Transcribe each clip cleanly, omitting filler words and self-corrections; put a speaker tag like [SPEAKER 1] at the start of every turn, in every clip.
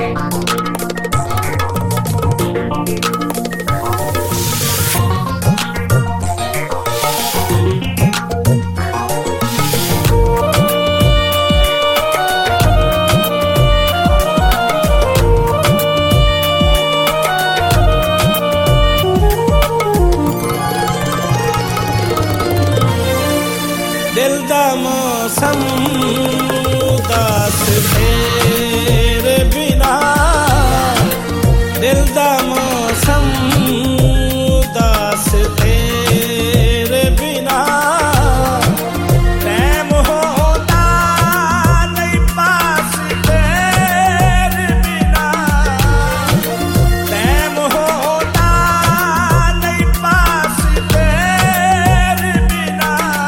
[SPEAKER 1] दिल दा मौसम उदास तेरे बिना, दिल दा मौसम उदास तेरे बिना, टैम होता नहीं पास तेरे बिना, टैम होता नहीं पास तेरे बिना,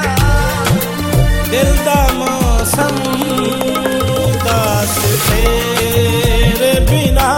[SPEAKER 1] दिल दा मौसम उदास तेरे बिना।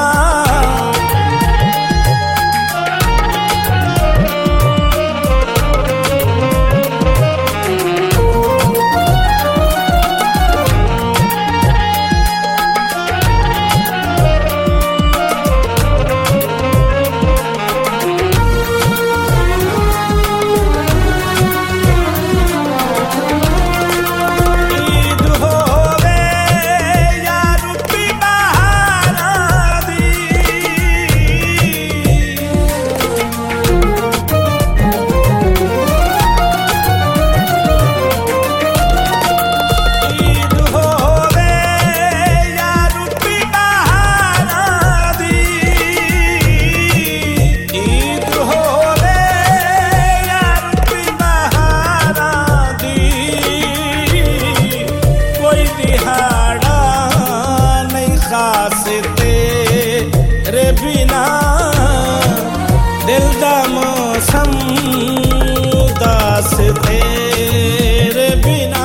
[SPEAKER 1] तेरे बिना दिल दा मौसम उदास तेरे बिना।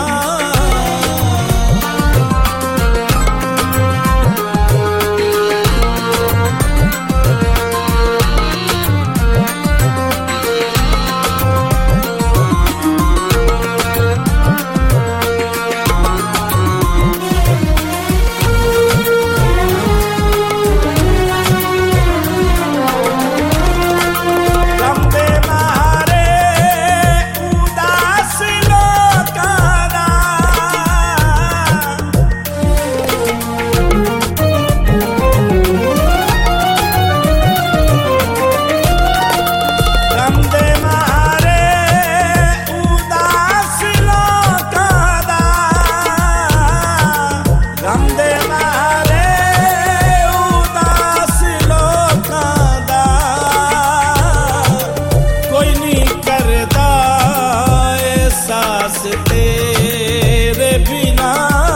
[SPEAKER 1] तेरे बिना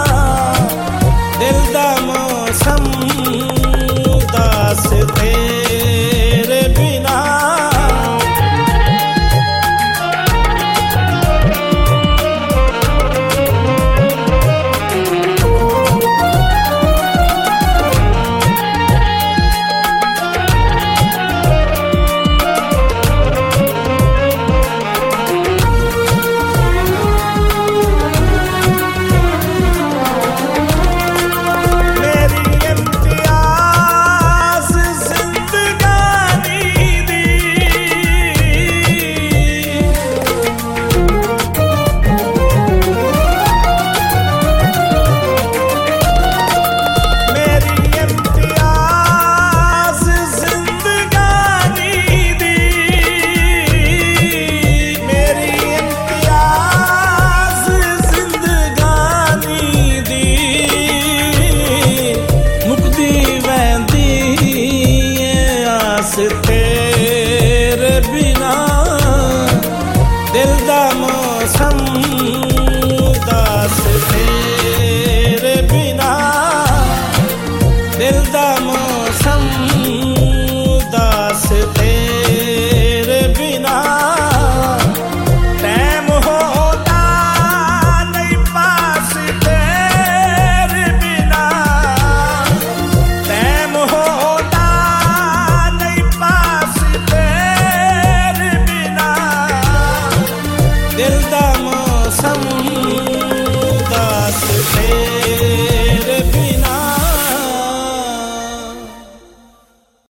[SPEAKER 1] दिल दा मौसम उदास तेरे बिना। तेरे बिना दिल दा मौसम उदास तेरे बिना, दिल दा